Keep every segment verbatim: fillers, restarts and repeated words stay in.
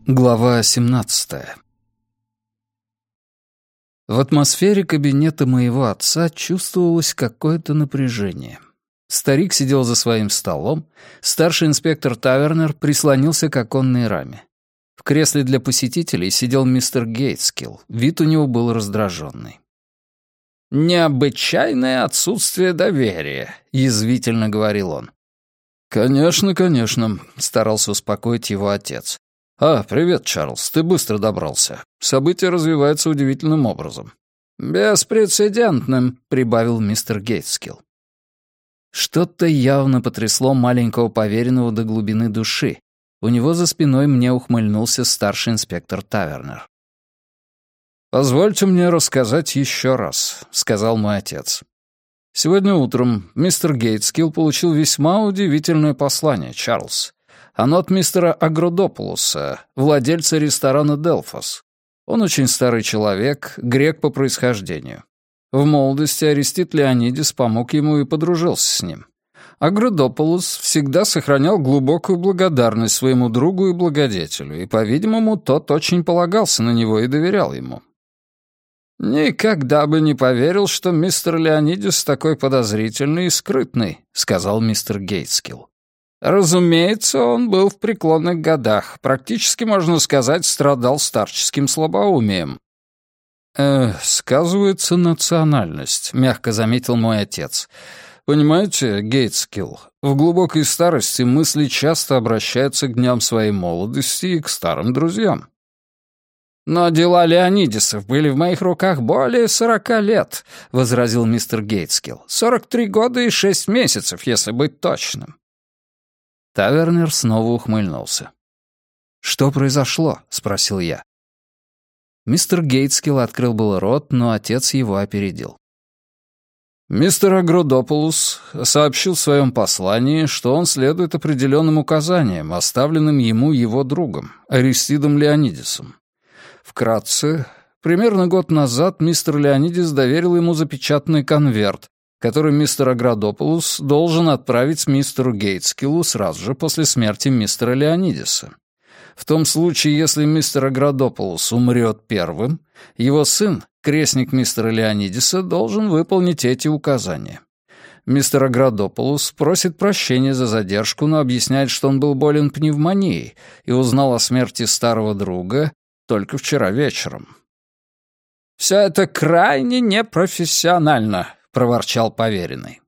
Глава семнадцатая. В атмосфере кабинета моего отца чувствовалось какое-то напряжение. Старик сидел за своим столом, старший инспектор Тавернер прислонился к оконной раме. В кресле для посетителей сидел мистер Гейтскилл, вид у него был раздраженный. «Необычайное отсутствие доверия», — язвительно говорил он. «Конечно, конечно», — старался успокоить его отец. «А, привет, Чарльз, ты быстро добрался. События развиваются удивительным образом». «Беспрецедентным», — прибавил мистер Гейтскилл. Что-то явно потрясло маленького поверенного до глубины души. У него за спиной мне ухмыльнулся старший инспектор Тавернер. «Позвольте мне рассказать еще раз», — сказал мой отец. «Сегодня утром мистер Гейтскилл получил весьма удивительное послание, Чарльз. Оно от мистера Агродопулоса, владельца ресторана «Делфос». Он очень старый человек, грек по происхождению. В молодости Арестит Леонидис помог ему и подружился с ним. Агродопулос всегда сохранял глубокую благодарность своему другу и благодетелю, и, по-видимому, тот очень полагался на него и доверял ему. «Никогда бы не поверил, что мистер Леонидис такой подозрительный и скрытный», — сказал мистер Гейтскилл. Разумеется, он был в преклонных годах, практически, можно сказать, страдал старческим слабоумием. «Э, сказывается национальность», — мягко заметил мой отец. «Понимаете, Гейтскилл, в глубокой старости мысли часто обращаются к дням своей молодости и к старым друзьям». «Но дела Леонидисов были в моих руках более сорока лет», — возразил мистер Гейтскилл. «Сорок три года и шесть месяцев, если быть точным». Тавернер снова ухмыльнулся. «Что произошло?» — спросил я. Мистер Гейтскилл открыл был рот, но отец его опередил. «Мистер Агродопулос сообщил в своем послании, что он следует определенным указаниям, оставленным ему его другом, Аристидом Леонидисом. Вкратце, примерно год назад мистер Леонидис доверил ему запечатанный конверт, который мистер Агродопулос должен отправить мистеру Гейтскиллу сразу же после смерти мистера Леонидиса. В том случае, если мистер Агродопулос умрет первым, его сын, крестник мистера Леонидиса, должен выполнить эти указания. Мистер Агродопулос просит прощения за задержку, но объясняет, что он был болен пневмонией и узнал о смерти старого друга только вчера вечером. «Все это крайне непрофессионально», — проворчал поверенный.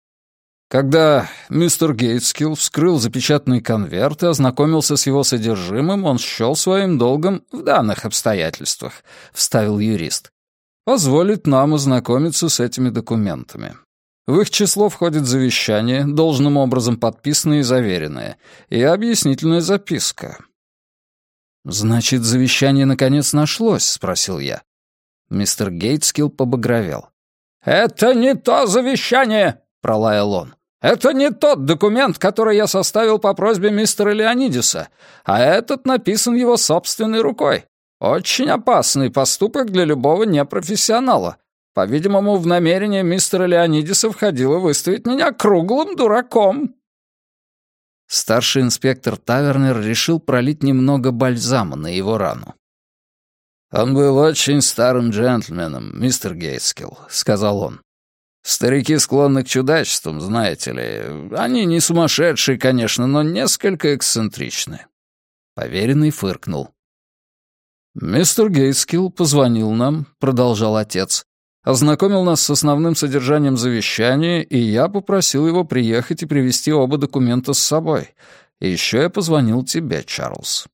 Когда мистер Гейтскилл вскрыл запечатанный конверт и ознакомился с его содержимым, он счел своим долгом в данных обстоятельствах, — вставил юрист. Позволит нам ознакомиться с этими документами. В их число входит завещание, должным образом подписанное и заверенное, и объяснительная записка. «Значит, завещание наконец нашлось?» — спросил я. Мистер Гейтскилл побагровел. «Это не то завещание!» — пролаял он. «Это не тот документ, который я составил по просьбе мистера Леонидиса, а этот написан его собственной рукой. Очень опасный поступок для любого непрофессионала. По-видимому, в намерение мистера Леонидиса входило выставить меня круглым дураком». Старший инспектор Тавернер решил пролить немного бальзама на его рану. «Он был очень старым джентльменом, мистер Гейтскилл», — сказал он. «Старики склонны к чудачествам, знаете ли. Они не сумасшедшие, конечно, но несколько эксцентричны». Поверенный фыркнул. «Мистер Гейтскилл позвонил нам», — продолжал отец, ознакомил нас с основным содержанием завещания, и я попросил его приехать и привезти оба документа с собой. И еще я позвонил тебе, Чарльз».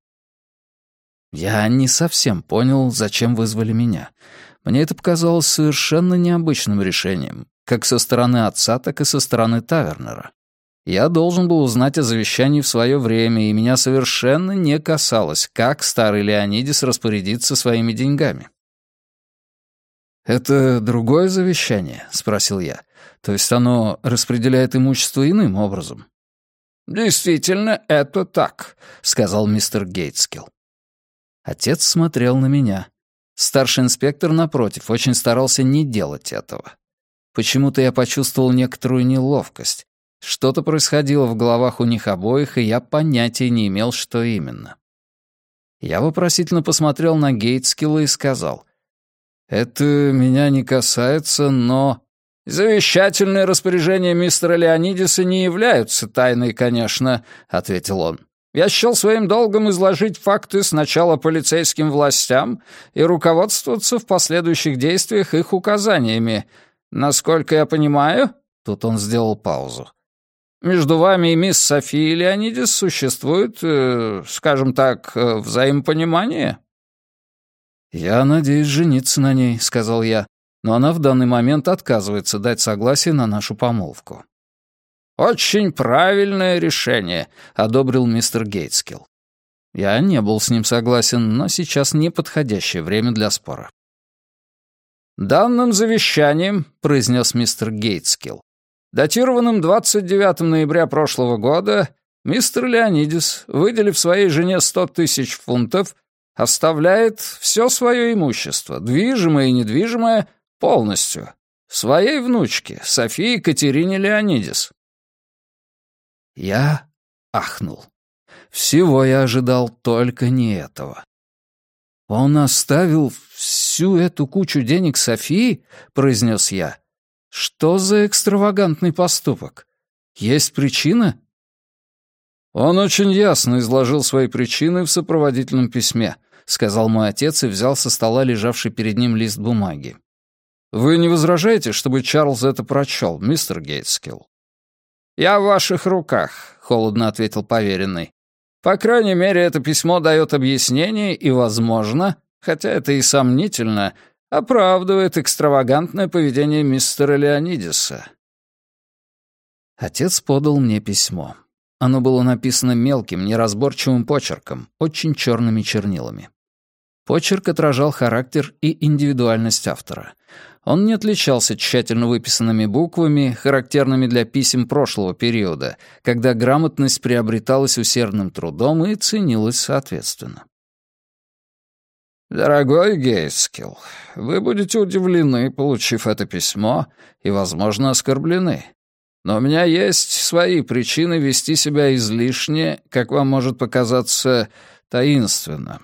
Я не совсем понял, зачем вызвали меня. Мне это показалось совершенно необычным решением, как со стороны отца, так и со стороны Тавернера. Я должен был узнать о завещании в свое время, и меня совершенно не касалось, как старый Леонидис распорядится своими деньгами. «Это другое завещание?» — спросил я. «То есть оно распределяет имущество иным образом?» «Действительно, это так», — сказал мистер Гейтскилл. Отец смотрел на меня. Старший инспектор, напротив, очень старался не делать этого. Почему-то я почувствовал некоторую неловкость. Что-то происходило в головах у них обоих, и я понятия не имел, что именно. Я вопросительно посмотрел на Гейтскилла и сказал: «Это меня не касается, но...» «Завещательные распоряжения мистера Леонидиса не являются тайной, конечно», — ответил он. «Я счел своим долгом изложить факты сначала полицейским властям и руководствоваться в последующих действиях их указаниями. Насколько я понимаю...» Тут он сделал паузу. «Между вами и мисс Софией Леонидис существует, э, скажем так, э, взаимопонимание?» «Я надеюсь жениться на ней», — сказал я, «но она в данный момент отказывается дать согласие на нашу помолвку». «Очень правильное решение», — одобрил мистер Гейтскилл. Я не был с ним согласен, но сейчас неподходящее время для спора. «Данным завещанием», — произнес мистер Гейтскилл, датированным двадцать девятого ноября прошлого года, мистер Леонидис, выделив своей жене сто тысяч фунтов, оставляет все свое имущество, движимое и недвижимое, полностью, своей внучке, Софии Катерине Леонидис. Я ахнул. Всего я ожидал, только не этого. «Он оставил всю эту кучу денег Софии?» — произнес я. «Что за экстравагантный поступок? Есть причина?» «Он очень ясно изложил свои причины в сопроводительном письме», — сказал мой отец и взял со стола лежавший перед ним лист бумаги. «Вы не возражаете, чтобы Чарльз это прочел, мистер Гейтскилл?» «Я в ваших руках», — холодно ответил поверенный. «По крайней мере, это письмо дает объяснение и, возможно, хотя это и сомнительно, оправдывает экстравагантное поведение мистера Леонидиса». Отец подал мне письмо. Оно было написано мелким, неразборчивым почерком, очень черными чернилами. Почерк отражал характер и индивидуальность автора. Он не отличался тщательно выписанными буквами, характерными для писем прошлого периода, когда грамотность приобреталась усердным трудом и ценилась соответственно. «Дорогой Гейтскилл, вы будете удивлены, получив это письмо, и, возможно, оскорблены. Но у меня есть свои причины вести себя излишне, как вам может показаться, таинственно.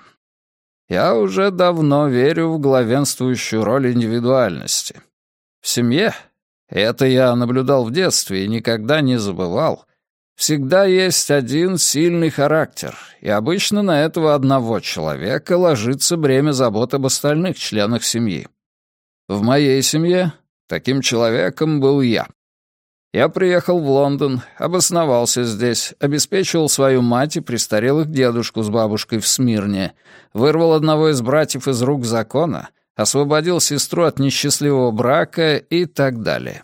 Я уже давно верю в главенствующую роль индивидуальности. В семье, это я наблюдал в детстве и никогда не забывал, всегда есть один сильный характер, и обычно на этого одного человека ложится бремя забот об остальных членах семьи. В моей семье таким человеком был я. Я приехал в Лондон, обосновался здесь, обеспечивал свою мать и престарелых дедушку с бабушкой в Смирне, вырвал одного из братьев из рук закона, освободил сестру от несчастливого брака и так далее.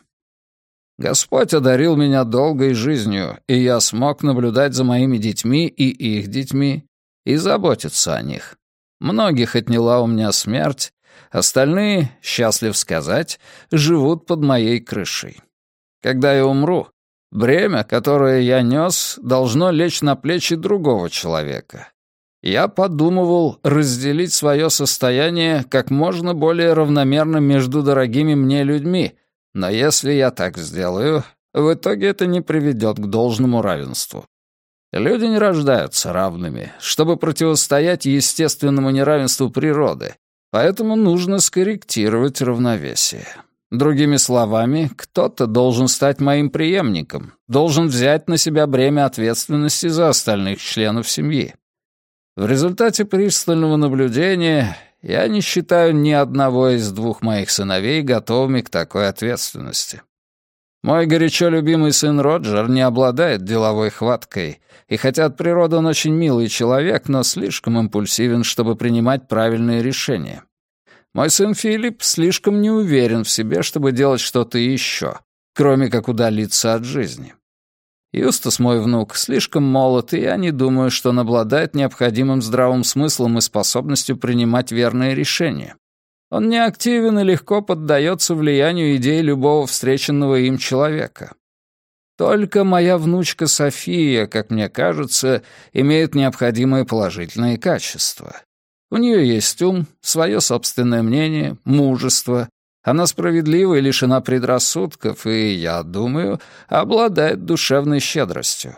Господь одарил меня долгой жизнью, и я смог наблюдать за моими детьми и их детьми и заботиться о них. Многих отняла у меня смерть, остальные, счастлив сказать, живут под моей крышей. Когда я умру, бремя, которое я нес, должно лечь на плечи другого человека. Я подумывал разделить свое состояние как можно более равномерно между дорогими мне людьми, но если я так сделаю, в итоге это не приведет к должному равенству. Люди не рождаются равными, чтобы противостоять естественному неравенству природы, поэтому нужно скорректировать равновесие. Другими словами, кто-то должен стать моим преемником, должен взять на себя бремя ответственности за остальных членов семьи. В результате пристального наблюдения я не считаю ни одного из двух моих сыновей готовыми к такой ответственности. Мой горячо любимый сын Роджер не обладает деловой хваткой, и хотя от природы он очень милый человек, но слишком импульсивен, чтобы принимать правильные решения. Мой сын Филипп слишком не уверен в себе, чтобы делать что-то еще, кроме как удалиться от жизни. Юстас, мой внук, слишком молод, и я не думаю, что он обладает необходимым здравым смыслом и способностью принимать верные решения. Он неактивен и легко поддается влиянию идей любого встреченного им человека. Только моя внучка София, как мне кажется, имеет необходимые положительные качества. У нее есть ум, свое собственное мнение, мужество. Она справедлива и лишена предрассудков, и, я думаю, обладает душевной щедростью.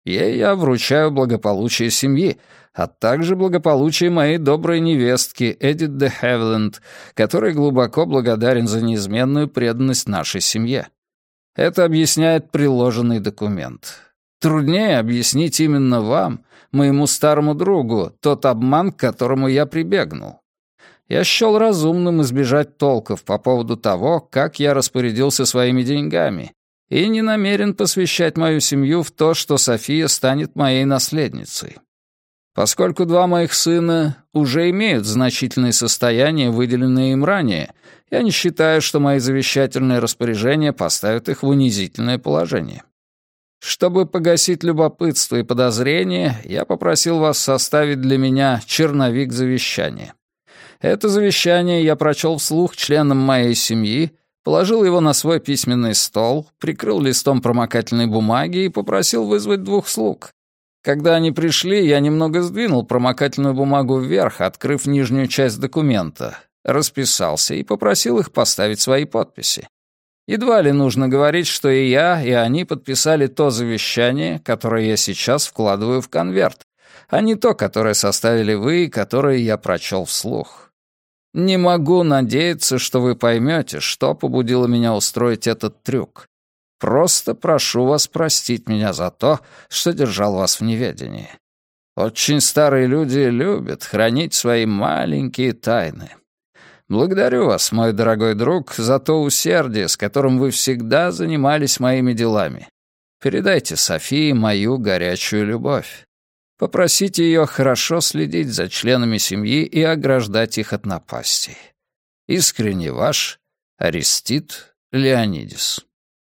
Ей я вручаю благополучие семьи, а также благополучие моей доброй невестки Эдит де Хевленд, которой глубоко благодарен за неизменную преданность нашей семье. Это объясняет приложенный документ. Труднее объяснить именно вам, моему старому другу, тот обман, к которому я прибегнул. Я счел разумным избежать толков по поводу того, как я распорядился своими деньгами, и не намерен посвящать мою семью в то, что София станет моей наследницей. Поскольку два моих сына уже имеют значительные состояния, выделенные им ранее, я не считаю, что мои завещательные распоряжения поставят их в унизительное положение. Чтобы погасить любопытство и подозрения, я попросил вас составить для меня черновик завещания. Это завещание я прочел вслух членам моей семьи, положил его на свой письменный стол, прикрыл листом промокательной бумаги и попросил вызвать двух слуг. Когда они пришли, я немного сдвинул промокательную бумагу вверх, открыв нижнюю часть документа, расписался и попросил их поставить свои подписи. Едва ли нужно говорить, что и я, и они подписали то завещание, которое я сейчас вкладываю в конверт, а не то, которое составили вы и которое я прочел вслух. Не могу надеяться, что вы поймете, что побудило меня устроить этот трюк. Просто прошу вас простить меня за то, что держал вас в неведении. Очень старые люди любят хранить свои маленькие тайны. Благодарю вас, мой дорогой друг, за то усердие, с которым вы всегда занимались моими делами. Передайте Софии мою горячую любовь. Попросите ее хорошо следить за членами семьи и ограждать их от напастей. Искренне ваш Аристид Леонидис.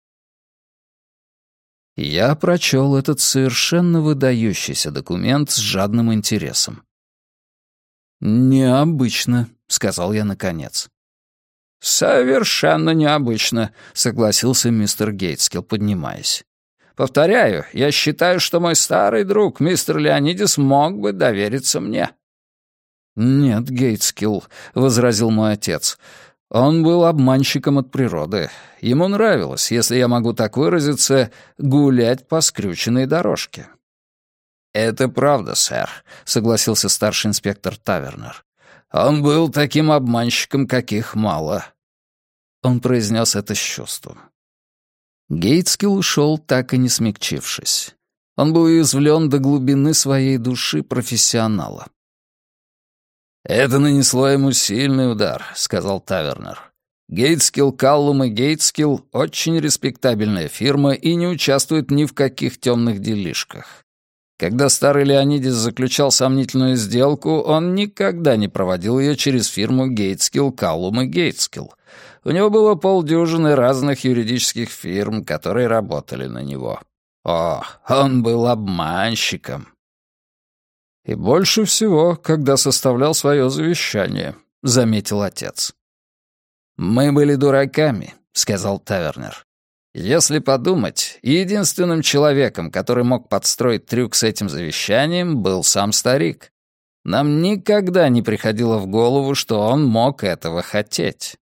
Я прочел этот совершенно выдающийся документ с жадным интересом. «Необычно», — сказал я наконец. «Совершенно необычно», — согласился мистер Гейтскилл, поднимаясь. «Повторяю, я считаю, что мой старый друг, мистер Леонидис, мог бы довериться мне». «Нет, Гейтскилл», — возразил мой отец, — «он был обманщиком от природы. Ему нравилось, если я могу так выразиться, гулять по скрюченной дорожке». «Это правда, сэр», — согласился старший инспектор Тавернер. «Он был таким обманщиком, каких мало». Он произнес это с чувством. Гейтскилл ушел, так и не смягчившись. Он был уязвлен до глубины своей души профессионала. «Это нанесло ему сильный удар», — сказал Тавернер. «Гейтскилл, Каллум и Гейтскилл — очень респектабельная фирма и не участвует ни в каких темных делишках. Когда старый Леонидис заключал сомнительную сделку, он никогда не проводил ее через фирму Гейтскилл, Каллум и Гейтскилл. У него было полдюжины разных юридических фирм, которые работали на него. О, он был обманщиком. И больше всего, когда составлял свое завещание, — заметил отец. «Мы были дураками», — сказал Тавернер. «Если подумать, единственным человеком, который мог подстроить трюк с этим завещанием, был сам старик. Нам никогда не приходило в голову, что он мог этого хотеть».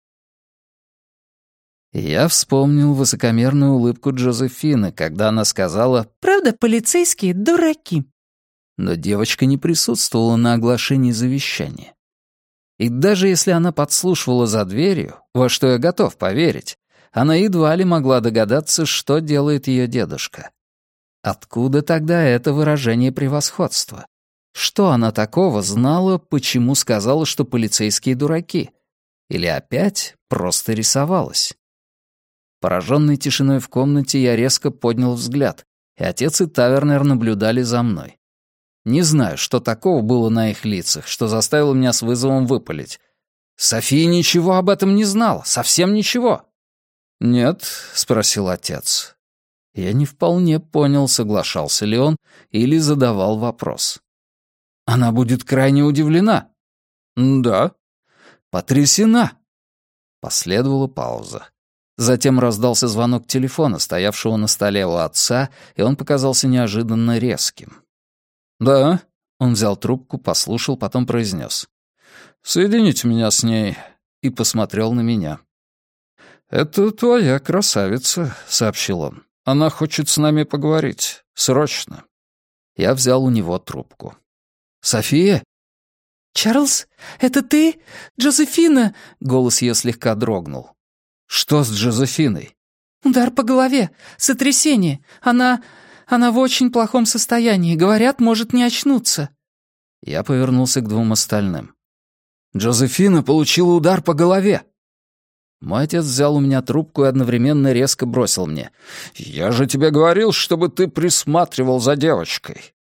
Я вспомнил высокомерную улыбку Джозефины, когда она сказала «Правда, полицейские дураки». Но девочка не присутствовала на оглашении завещания. И даже если она подслушивала за дверью, во что я готов поверить, она едва ли могла догадаться, что делает ее дедушка. Откуда тогда это выражение превосходства? Что она такого знала, почему сказала, что полицейские дураки? Или опять просто рисовалась? Пораженный тишиной в комнате, я резко поднял взгляд, и отец и Тавернер наблюдали за мной. Не знаю, что такого было на их лицах, что заставило меня с вызовом выпалить. София ничего об этом не знала, совсем ничего. «Нет?» — спросил отец. Я не вполне понял, соглашался ли он или задавал вопрос. «Она будет крайне удивлена». «Да». «Потрясена». Последовала пауза. Затем раздался звонок телефона, стоявшего на столе у отца, и он показался неожиданно резким. «Да», — он взял трубку, послушал, потом произнес. «Соедините меня с ней», и посмотрел на меня. «Это твоя красавица», — сообщил он. «Она хочет с нами поговорить. Срочно». Я взял у него трубку. «София?» «Чарльз, это ты? Джозефина?» Голос ее слегка дрогнул. «Что с Джозефиной?» «Удар по голове, сотрясение. Она... она в очень плохом состоянии. Говорят, может не очнуться». Я повернулся к двум остальным. «Джозефина получила удар по голове!» Мой отец взял у меня трубку и одновременно резко бросил мне. «Я же тебе говорил, чтобы ты присматривал за девочкой!»